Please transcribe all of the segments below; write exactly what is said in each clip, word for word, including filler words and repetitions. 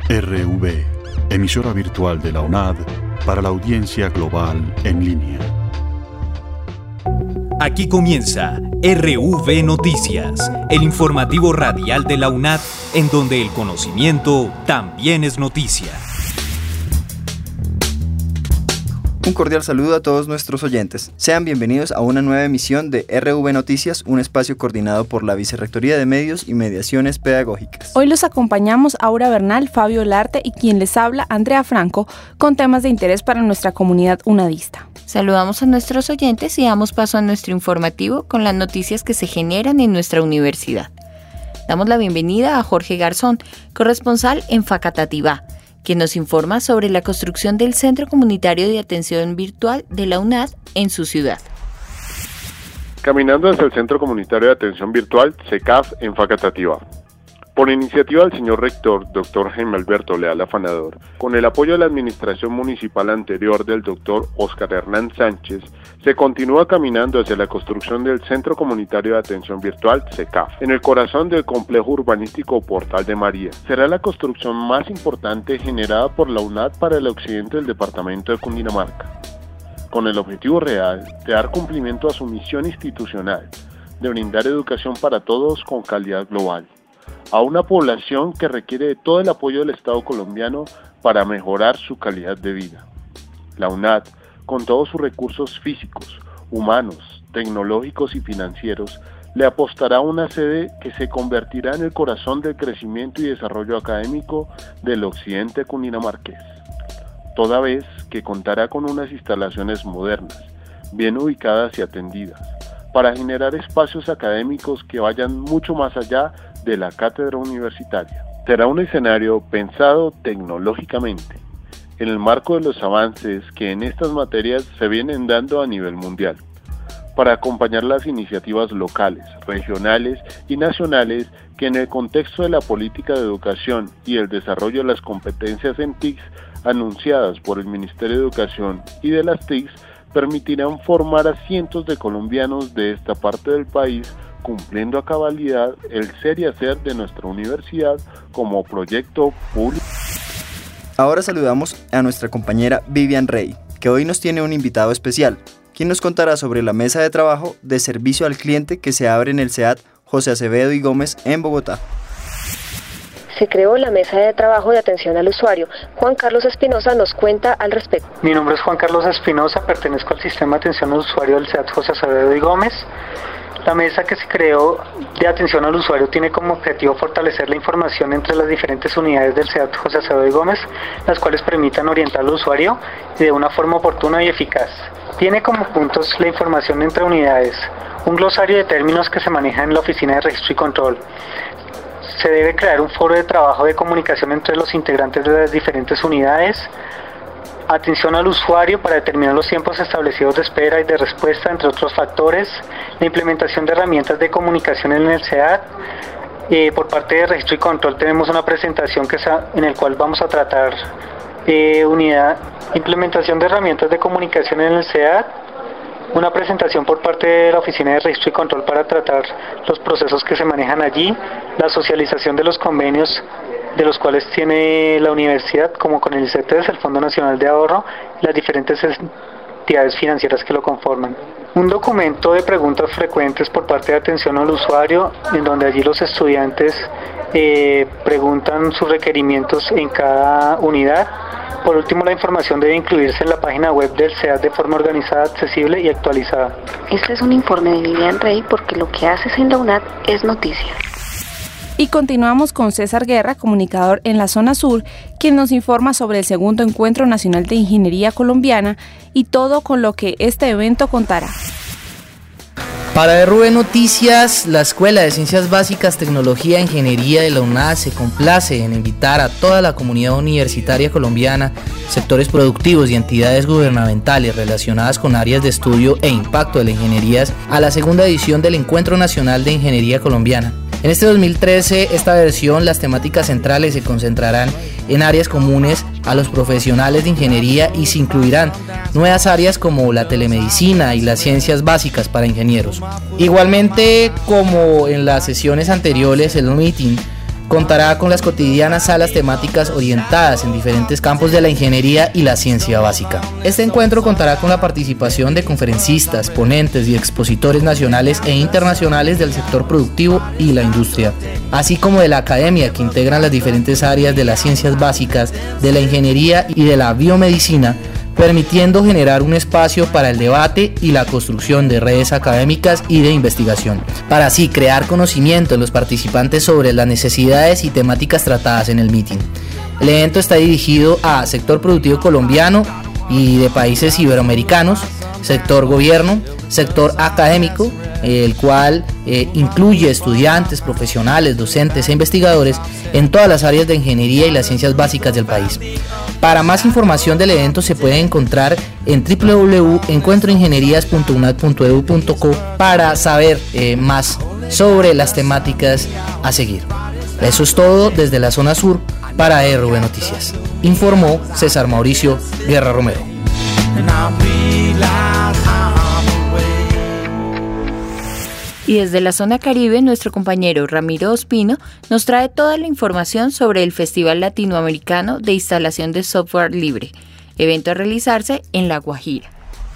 R V, emisora virtual de la UNAD para la audiencia global en línea. Aquí comienza R V Noticias, el informativo radial de la UNAD, en donde el conocimiento también es noticia. Un cordial saludo a todos nuestros oyentes. Sean bienvenidos a una nueva emisión de R V Noticias, un espacio coordinado por la Vicerrectoría de Medios y Mediaciones Pedagógicas. Hoy los acompañamos Aura Bernal, Fabio Larte y quien les habla, Andrea Franco, con temas de interés para nuestra comunidad unadista. Saludamos a nuestros oyentes y damos paso a nuestro informativo con las noticias que se generan en nuestra universidad. Damos la bienvenida a Jorge Garzón, corresponsal en Facatativá, quien nos informa sobre la construcción del Centro Comunitario de Atención Virtual de la UNAD en su ciudad. Caminando hacia el Centro Comunitario de Atención Virtual, CECAF, en Facatativá. Por iniciativa del señor rector, doctor Jaime Alberto Leal Afanador, con el apoyo de la administración municipal anterior del doctor Óscar Hernán Sánchez, se continúa caminando hacia la construcción del Centro Comunitario de Atención Virtual, CECAF, en el corazón del complejo urbanístico Portal de María. Será la construcción más importante generada por la UNAD para el occidente del departamento de Cundinamarca, con el objetivo real de dar cumplimiento a su misión institucional, de brindar educación para todos con calidad global, a una población que requiere de todo el apoyo del Estado colombiano para mejorar su calidad de vida. La UNAD, con todos sus recursos físicos, humanos, tecnológicos y financieros, le apostará a una sede que se convertirá en el corazón del crecimiento y desarrollo académico del occidente cundinamarqués, toda vez que contará con unas instalaciones modernas, bien ubicadas y atendidas, para generar espacios académicos que vayan mucho más allá de la cátedra universitaria. Será un escenario pensado tecnológicamente, en el marco de los avances que en estas materias se vienen dando a nivel mundial, para acompañar las iniciativas locales, regionales y nacionales que en el contexto de la política de educación y el desarrollo de las competencias en T I Cs anunciadas por el Ministerio de Educación y de las T I Cs permitirán formar a cientos de colombianos de esta parte del país, cumpliendo a cabalidad el ser y hacer de nuestra universidad como proyecto público. Ahora saludamos a nuestra compañera Vivian Rey, que hoy nos tiene un invitado especial, quien nos contará sobre la mesa de trabajo de servicio al cliente que se abre en el C E A T José Acevedo y Gómez en Bogotá. Se creó la mesa de trabajo de atención al usuario. Juan Carlos Espinosa nos cuenta al respecto. Mi nombre es Juan Carlos Espinosa, pertenezco al sistema de atención al usuario del C E A T José Acevedo y Gómez. La mesa que se creó de atención al usuario tiene como objetivo fortalecer la información entre las diferentes unidades del C E A T José Acevedo y Gómez, las cuales permitan orientar al usuario de una forma oportuna y eficaz. Tiene como puntos la información entre unidades, un glosario de términos que se maneja en la oficina de registro y control. Se debe crear un foro de trabajo de comunicación entre los integrantes de las diferentes unidades, atención al usuario para determinar los tiempos establecidos de espera y de respuesta, entre otros factores, la implementación de herramientas de comunicación en el C E A T. Eh, por parte de registro y control tenemos una presentación que sa- en el cual vamos a tratar eh, unidad, implementación de herramientas de comunicación en el C E A T, una presentación por parte de la Oficina de Registro y Control para tratar los procesos que se manejan allí, la socialización de los convenios de los cuales tiene la universidad, como con el CETES, el Fondo Nacional de Ahorro, y las diferentes entidades financieras que lo conforman. Un documento de preguntas frecuentes por parte de atención al usuario, en donde allí los estudiantes eh, preguntan sus requerimientos en cada unidad. Por último, la información debe incluirse en la página web del C E A T de forma organizada, accesible y actualizada. Este es un informe de Vivian Rey porque lo que haces en la UNAD es noticia. Y continuamos con César Guerra, comunicador en la zona sur, quien nos informa sobre el segundo Encuentro Nacional de Ingeniería Colombiana y todo con lo que este evento contará. Para R V Noticias, la Escuela de Ciencias Básicas, Tecnología e Ingeniería de la UNAD se complace en invitar a toda la comunidad universitaria colombiana, sectores productivos y entidades gubernamentales relacionadas con áreas de estudio e impacto de la ingeniería a la segunda edición del Encuentro Nacional de Ingeniería Colombiana. En este dos mil trece, esta versión, las temáticas centrales se concentrarán en áreas comunes a los profesionales de ingeniería y se incluirán nuevas áreas como la telemedicina y las ciencias básicas para ingenieros. Igualmente, como en las sesiones anteriores, el meeting contará con las cotidianas salas temáticas orientadas en diferentes campos de la ingeniería y la ciencia básica. Este encuentro contará con la participación de conferencistas, ponentes y expositores nacionales e internacionales del sector productivo y la industria, así como de la academia que integran las diferentes áreas de las ciencias básicas, de la ingeniería y de la biomedicina, permitiendo generar un espacio para el debate y la construcción de redes académicas y de investigación, para así crear conocimiento en los participantes sobre las necesidades y temáticas tratadas en el meeting. El evento está dirigido a sector productivo colombiano y de países iberoamericanos, sector gobierno, sector académico, el cual eh, incluye estudiantes, profesionales, docentes e investigadores en todas las áreas de ingeniería y las ciencias básicas del país. Para más información del evento se puede encontrar en w w w punto encuentroingenierías punto u n a d punto e d u punto co para saber eh, más sobre las temáticas a seguir. Eso es todo desde la zona sur para R V Noticias. Informó César Mauricio Guerra Romero. Y desde la zona Caribe, nuestro compañero Ramiro Ospino nos trae toda la información sobre el Festival Latinoamericano de Instalación de Software Libre, evento a realizarse en La Guajira.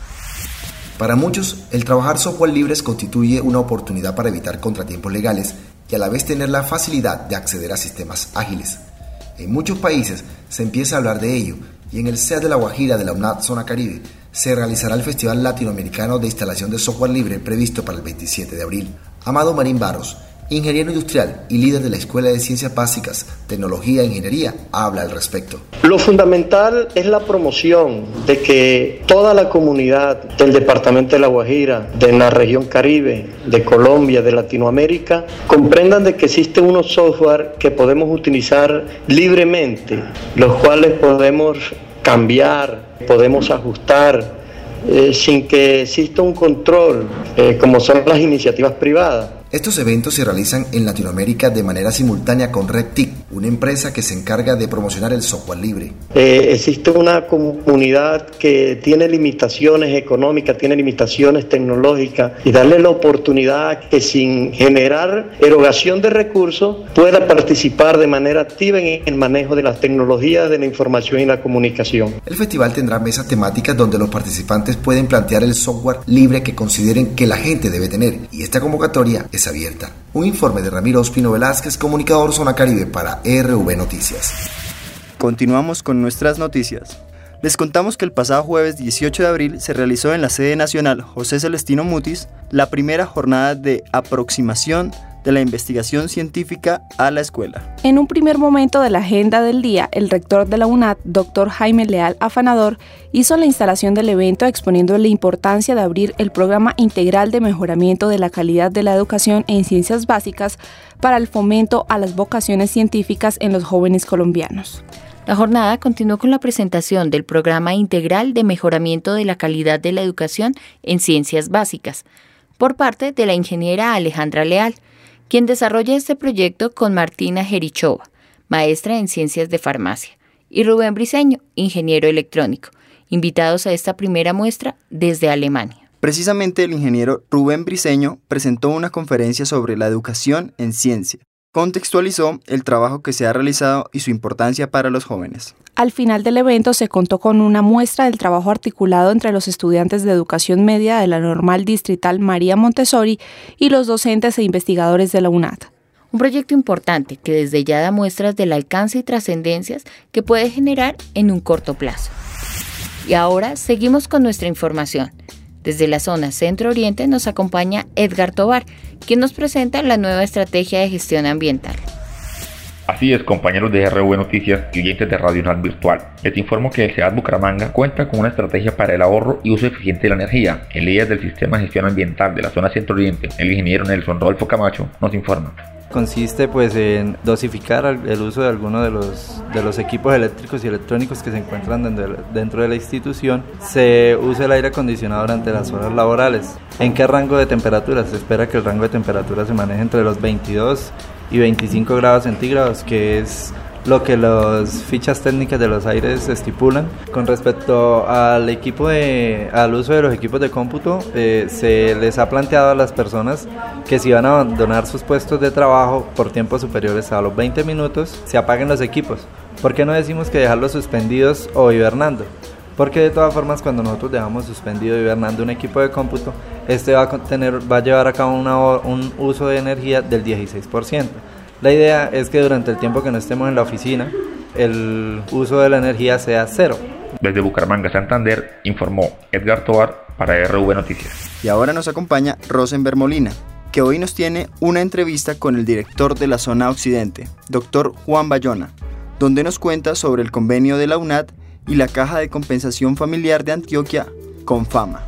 Para muchos, el trabajar software libres constituye una oportunidad para evitar contratiempos legales y a la vez tener la facilidad de acceder a sistemas ágiles. En muchos países se empieza a hablar de ello y en el C E A de La Guajira de la UNAD Zona Caribe se realizará el Festival Latinoamericano de Instalación de Software Libre previsto para el veintisiete de abril. Amado Marín Barros, ingeniero industrial y líder de la Escuela de Ciencias Básicas, Tecnología e Ingeniería, habla al respecto. Lo fundamental es la promoción de que toda la comunidad del departamento de La Guajira, de la región Caribe, de Colombia, de Latinoamérica, comprendan de que existen unos software que podemos utilizar libremente, los cuales podemos cambiar, podemos ajustar, eh, sin que exista un control, eh, como son las iniciativas privadas. Estos eventos se realizan en Latinoamérica de manera simultánea con RedTIC, una empresa que se encarga de promocionar el software libre. Eh, existe una comunidad que tiene limitaciones económicas, tiene limitaciones tecnológicas y darle la oportunidad que sin generar erogación de recursos pueda participar de manera activa en el manejo de las tecnologías de la información y la comunicación. El festival tendrá mesas temáticas donde los participantes pueden plantear el software libre que consideren que la gente debe tener y esta convocatoria es abierta. Un informe de Ramiro Ospino Velázquez, comunicador Zona Caribe para R V Noticias. Continuamos con nuestras noticias. Les contamos que el pasado jueves dieciocho de abril se realizó en la sede nacional José Celestino Mutis la primera jornada de aproximación de la investigación científica a la escuela. En un primer momento de la agenda del día, el rector de la UNAD, doctor Jaime Leal Afanador, hizo la instalación del evento exponiendo la importancia de abrir el programa integral de mejoramiento de la calidad de la educación en ciencias básicas para el fomento a las vocaciones científicas en los jóvenes colombianos. La jornada continuó con la presentación del programa integral de mejoramiento de la calidad de la educación en ciencias básicas, por parte de la ingeniera Alejandra Leal, quien desarrolla este proyecto con Martina Jerichova, maestra en Ciencias de Farmacia, y Rubén Briceño, ingeniero electrónico, invitados a esta primera muestra desde Alemania. Precisamente el ingeniero Rubén Briceño presentó una conferencia sobre la educación en ciencia. Contextualizó el trabajo que se ha realizado y su importancia para los jóvenes. Al final del evento se contó con una muestra del trabajo articulado entre los estudiantes de educación media de la Normal Distrital María Montessori y los docentes e investigadores de la UNAD. Un proyecto importante que desde ya da muestras del alcance y trascendencias que puede generar en un corto plazo. Y ahora seguimos con nuestra información. Desde la zona Centro-Oriente nos acompaña Edgar Tobar, quien nos presenta la nueva estrategia de gestión ambiental. Así es, compañeros de R V Noticias y oyentes de Radio UNAD Virtual. Les informo que el C E A D Bucaramanga cuenta con una estrategia para el ahorro y uso eficiente de la energía. El líder del Sistema de Gestión Ambiental de la zona Centro-Oriente, el ingeniero Nelson Rodolfo Camacho, nos informa. Consiste pues en dosificar el uso de algunos de los, de los equipos eléctricos y electrónicos que se encuentran dentro de, dentro de la institución. Se usa el aire acondicionado durante las horas laborales. ¿En qué rango de temperatura? Se espera que el rango de temperatura se maneje entre los veintidós y veinticinco grados centígrados, que es lo que las fichas técnicas de los aires estipulan. Con respecto al equipo de, al uso de los equipos de cómputo, eh, se les ha planteado a las personas que si van a abandonar sus puestos de trabajo por tiempos superiores a los veinte minutos, se apaguen los equipos. ¿Por qué no decimos que dejarlos suspendidos o hibernando? Porque de todas formas, cuando nosotros dejamos suspendido y hibernando un equipo de cómputo, este va a, tener, va a llevar a cabo una, un uso de energía del dieciséis por ciento. La idea es que durante el tiempo que no estemos en la oficina, el uso de la energía sea cero. Desde Bucaramanga, Santander, informó Edgar Tovar para R V Noticias. Y ahora nos acompaña Rosenberg Molina, que hoy nos tiene una entrevista con el director de la zona occidente, doctor Juan Bayona, donde nos cuenta sobre el convenio de la UNAD y la Caja de Compensación Familiar de Antioquia, Confama.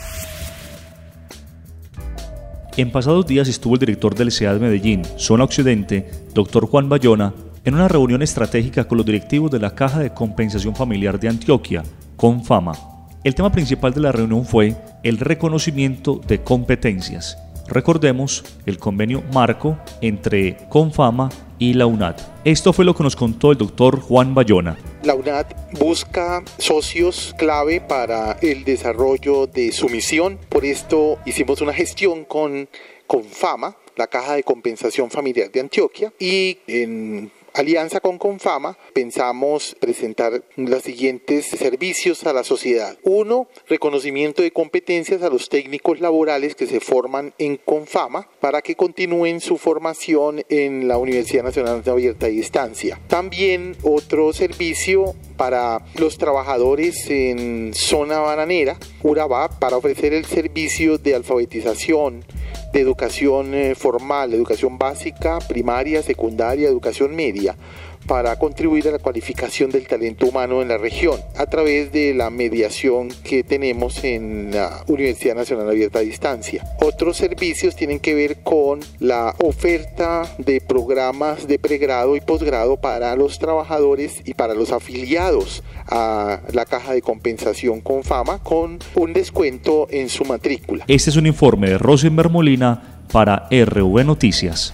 En pasados días estuvo el director del C E A D Medellín, zona occidente, doctor Juan Bayona, en una reunión estratégica con los directivos de la Caja de Compensación Familiar de Antioquia, Confama. El tema principal de la reunión fue el reconocimiento de competencias. Recordemos el convenio marco entre Confama y la UNAD. Esto fue lo que nos contó el doctor Juan Bayona. La UNAD busca socios clave para el desarrollo de su misión. Por esto hicimos una gestión con Confama, la Caja de Compensación Familiar de Antioquia, y en alianza con Confama pensamos presentar los siguientes servicios a la sociedad. Uno, reconocimiento de competencias a los técnicos laborales que se forman en Confama para que continúen su formación en la Universidad Nacional de Abierta Distancia. También otro servicio para los trabajadores en zona bananera, Urabá, para ofrecer el servicio de alfabetización, de educación eh, formal, educación básica, primaria, secundaria, educación media, para contribuir a la cualificación del talento humano en la región a través de la mediación que tenemos en la Universidad Nacional Abierta a Distancia. Otros servicios tienen que ver con la oferta de programas de pregrado y posgrado para los trabajadores y para los afiliados a la Caja de Compensación Confama con un descuento en su matrícula. Este es un informe de Rosenberg Molina para R V Noticias.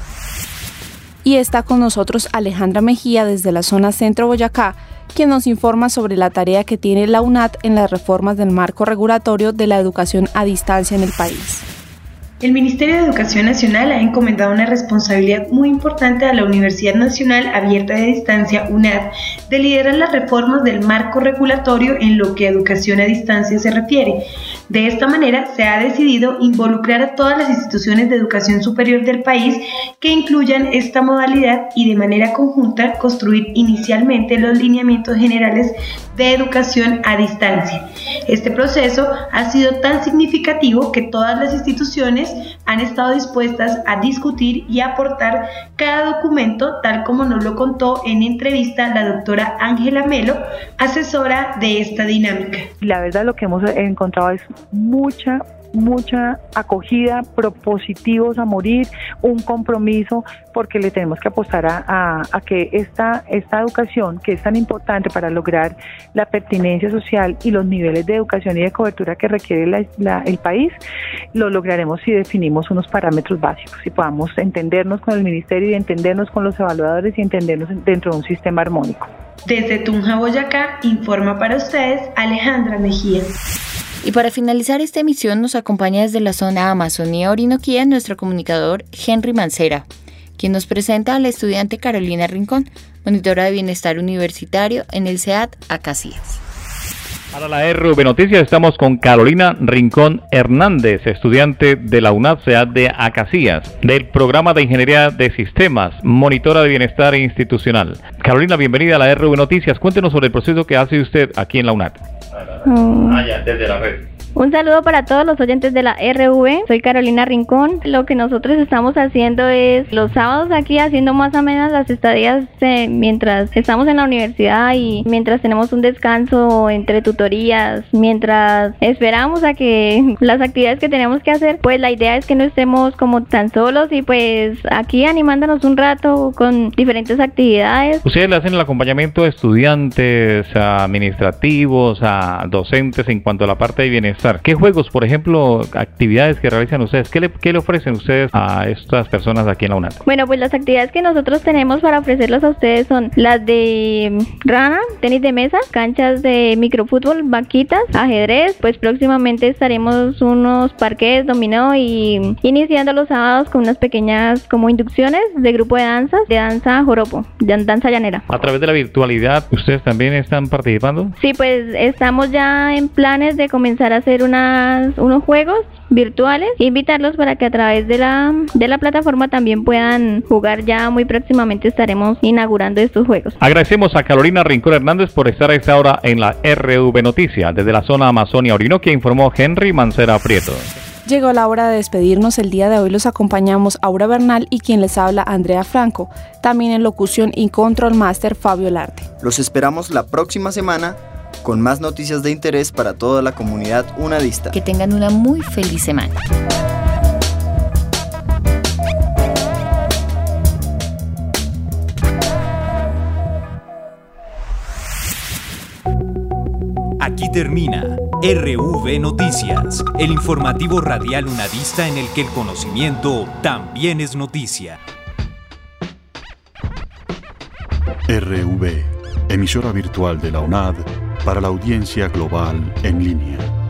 Y está con nosotros Alejandra Mejía desde la zona Centro Boyacá, quien nos informa sobre la tarea que tiene la UNAD en las reformas del marco regulatorio de la educación a distancia en el país. El Ministerio de Educación Nacional ha encomendado una responsabilidad muy importante a la Universidad Nacional Abierta de Distancia, UNAD, de liderar las reformas del marco regulatorio en lo que a educación a distancia se refiere. De esta manera, se ha decidido involucrar a todas las instituciones de educación superior del país que incluyan esta modalidad y de manera conjunta construir inicialmente los lineamientos generales de educación a distancia. Este proceso ha sido tan significativo que todas las instituciones han estado dispuestas a discutir y aportar cada documento, tal como nos lo contó en entrevista la doctora Ángela Melo, asesora de esta dinámica. La verdad, lo que hemos encontrado es mucha mucha acogida, propositivos a morir, un compromiso, porque le tenemos que apostar a, a, a que esta, esta educación, que es tan importante para lograr la pertinencia social y los niveles de educación y de cobertura que requiere la, la, el país, lo lograremos si definimos unos parámetros básicos, si podamos entendernos con el ministerio y entendernos con los evaluadores y entendernos dentro de un sistema armónico. Desde Tunja, Boyacá, informa para ustedes Alejandra Mejía. Y para finalizar esta emisión nos acompaña desde la zona Amazonía Orinoquía nuestro comunicador Henry Mancera, quien nos presenta a la estudiante Carolina Rincón, monitora de bienestar universitario en el C E A D Acacias. Para la R V Noticias estamos con Carolina Rincón Hernández, estudiante de la UNAD C E A D de Acacias, del programa de Ingeniería de Sistemas, monitora de bienestar institucional. Carolina, bienvenida a la R V Noticias. Cuéntenos sobre el proceso que hace usted aquí en la UNAD. Mm. Ah, ya, desde la red. Un saludo para todos los oyentes de la R V. Soy Carolina Rincón. Lo que nosotros estamos haciendo es los sábados aquí haciendo más o menos las estadías eh, mientras estamos en la universidad y mientras tenemos un descanso entre tutorías, mientras esperamos a que las actividades que tenemos que hacer, pues la idea es que no estemos como tan solos y pues aquí animándonos un rato con diferentes actividades. ¿Ustedes le hacen el acompañamiento a estudiantes, a administrativos, a docentes en cuanto a la parte de bienestar contestar. ¿Qué juegos, por ejemplo, actividades que realizan ustedes? ¿Qué le, qué le ofrecen ustedes a estas personas aquí en la UNAD? Bueno, pues las actividades que nosotros tenemos para ofrecerlas a ustedes son las de rana, tenis de mesa, canchas de microfútbol, vaquitas, ajedrez. Pues próximamente estaremos unos parques, dominó y iniciando los sábados con unas pequeñas como inducciones de grupo de danzas, de danza joropo, de danza llanera. A través de la virtualidad, ¿ustedes también están participando? Sí, pues estamos ya en planes de comenzar a hacer unas, unos juegos virtuales e invitarlos para que a través de la, de la plataforma también puedan jugar. Ya muy próximamente estaremos inaugurando estos juegos. Agradecemos a Carolina Rincón Hernández por estar a esta hora en la R V Noticias. Desde la zona Amazonia Orinoquia informó Henry Mancera Prieto. Llegó la hora de despedirnos. El día de hoy los acompañamos Aura Bernal y quien les habla Andrea Franco. También en locución y control master Fabio Larte. Los esperamos la próxima semana con más noticias de interés para toda la comunidad unadista. Que tengan una muy feliz semana. Aquí termina R V Noticias, el informativo radial unadista en el que el conocimiento también es noticia. R V, emisora virtual de la UNAD para la audiencia global en línea.